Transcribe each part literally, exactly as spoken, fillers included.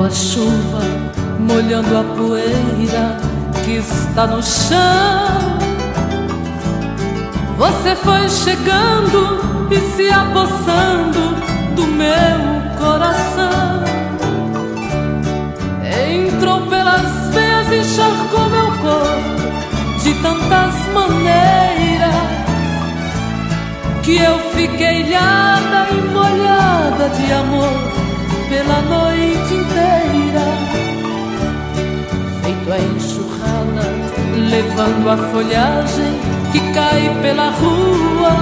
a chuva molhando a poeira que está no chão. Você foi chegando e se apossando do meu coração. Entrou pelas veias e encharcou meu corpo de tantas maneiras que eu fiquei ilhada e molhada de amor pela noite inteira. Feito a enxurrada, levando a folhagem que cai pela rua.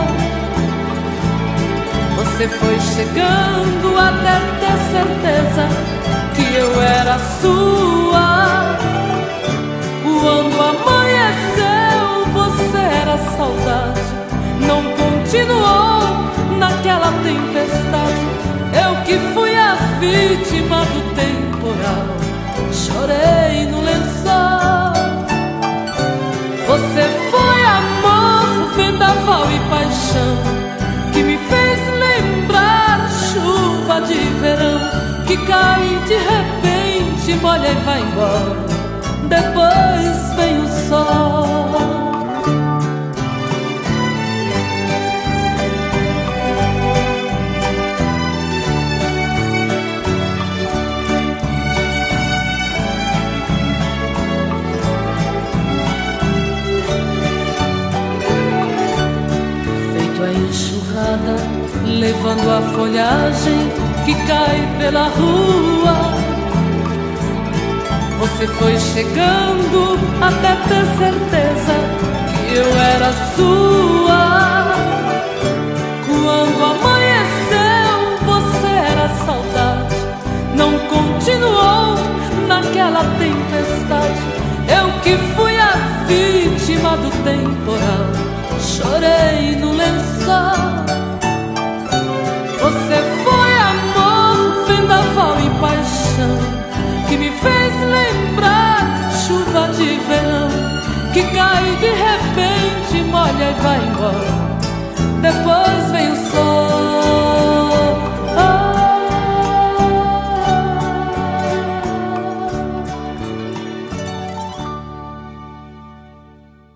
Você foi chegando até ter certeza que eu era sua. Quando amanheceu, você era saudade. Não continuou naquela tempestade. Eu que fui a vítima do temporal, chorei no lençol. Você foi amor, vendaval e paixão, que me fez lembrar chuva de verão, que cai de repente, molha e vai embora. Depois vem o sol. Enxurrada, levando a folhagem que cai pela rua. Você foi chegando até ter certeza que eu era sua. Quando amanheceu, você era saudade. Não continuou naquela tempestade. Eu que fui a vítima do temporal, chorei no lençol. Você foi amor, vendaval e paixão, que me fez lembrar chuva de verão, que cai de repente, molha e vai embora. Depois vem o sol.